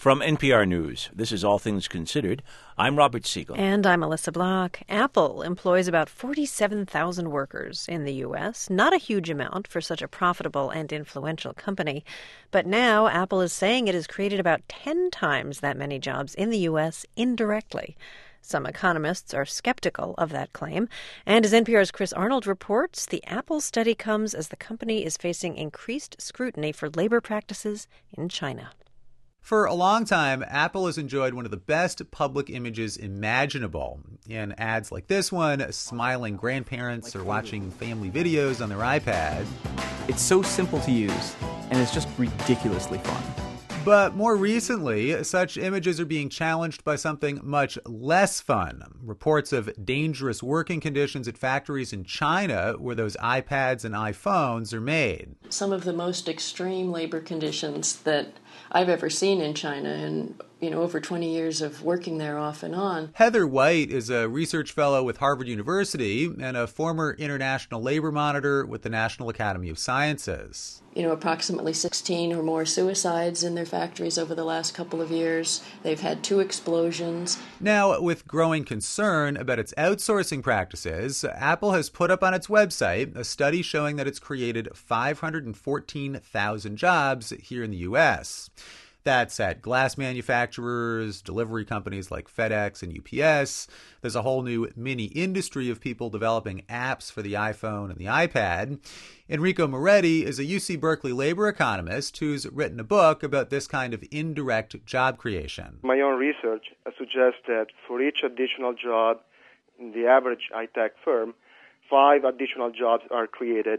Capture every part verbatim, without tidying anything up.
From N P R News, this is All Things Considered. I'm Robert Siegel. And I'm Melissa Block. Apple employs about forty-seven thousand workers in the U S. Not a huge amount for such a profitable and influential company. But now Apple is saying it has created about ten times that many jobs in the U S indirectly. Some economists are skeptical of that claim. And as N P R's Chris Arnold reports, the Apple study comes as the company is facing increased scrutiny for labor practices in China. For a long time, Apple has enjoyed one of the best public images imaginable. In ads like this one, smiling grandparents are watching family videos on their iPad. It's so simple to use, and it's just ridiculously fun. But more recently, such images are being challenged by something much less fun. Reports of dangerous working conditions at factories in China where those iPads and iPhones are made. Some of the most extreme labor conditions that I've ever seen in China, and you know, over twenty years of working there off and on. Heather White is a research fellow with Harvard University and a former international labor monitor with the National Academy of Sciences. You know, approximately sixteen or more suicides in their factories over the last couple of years. They've had two explosions. Now, with growing concern about its outsourcing practices, Apple has put up on its website a study showing that it's created five hundred fourteen thousand jobs here in the U S. That's at glass manufacturers, delivery companies like FedEx and U P S. There's a whole new mini industry of people developing apps for the iPhone and the iPad. Enrico Moretti is a U C Berkeley labor economist who's written a book about this kind of indirect job creation. My own research suggests that for each additional job in the average high-tech firm, five additional jobs are created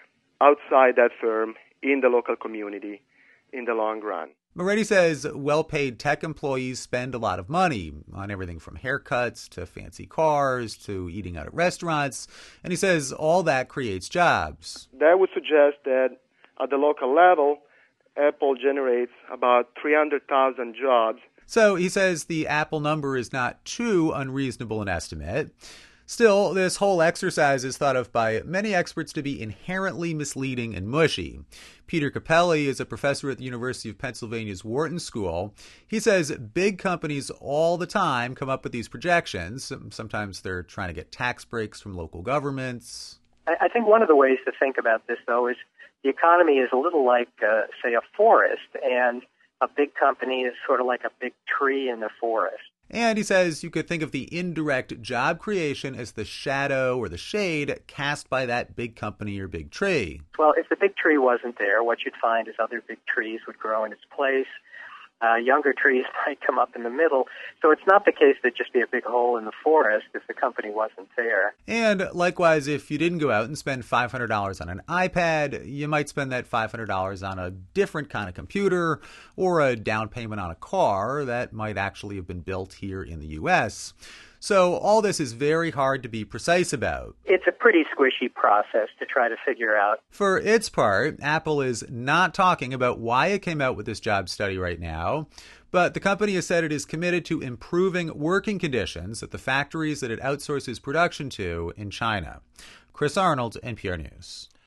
outside that firm in the local community in the long run. Moretti says well-paid tech employees spend a lot of money on everything from haircuts to fancy cars to eating out at restaurants. And he says all that creates jobs. That would suggest that at the local level, Apple generates about three hundred thousand jobs. So he says the Apple number is not too unreasonable an estimate. Still, this whole exercise is thought of by many experts to be inherently misleading and mushy. Peter Capelli is a professor at the University of Pennsylvania's Wharton School. He says big companies all the time come up with these projections. Sometimes they're trying to get tax breaks from local governments. I think one of the ways to think about this, though, is the economy is a little like, uh, say, a forest, and a big company is sort of like a big tree in the forest. And he says you could think of the indirect job creation as the shadow or the shade cast by that big company or big tree. Well, if the big tree wasn't there, what you'd find is other big trees would grow in its place. Uh, younger trees might come up in the middle. So it's not the case that just be a big hole in the forest if the company wasn't there. And likewise, if you didn't go out and spend five hundred dollars on an iPad, you might spend that five hundred dollars on a different kind of computer or a down payment on a car that might actually have been built here in the U S. So all this is very hard to be precise about. It's a pretty squishy process to try to figure out. For its part, Apple is not talking about why it came out with this job study right now, but the company has said it is committed to improving working conditions at the factories that it outsources production to in China. Chris Arnold, N P R News.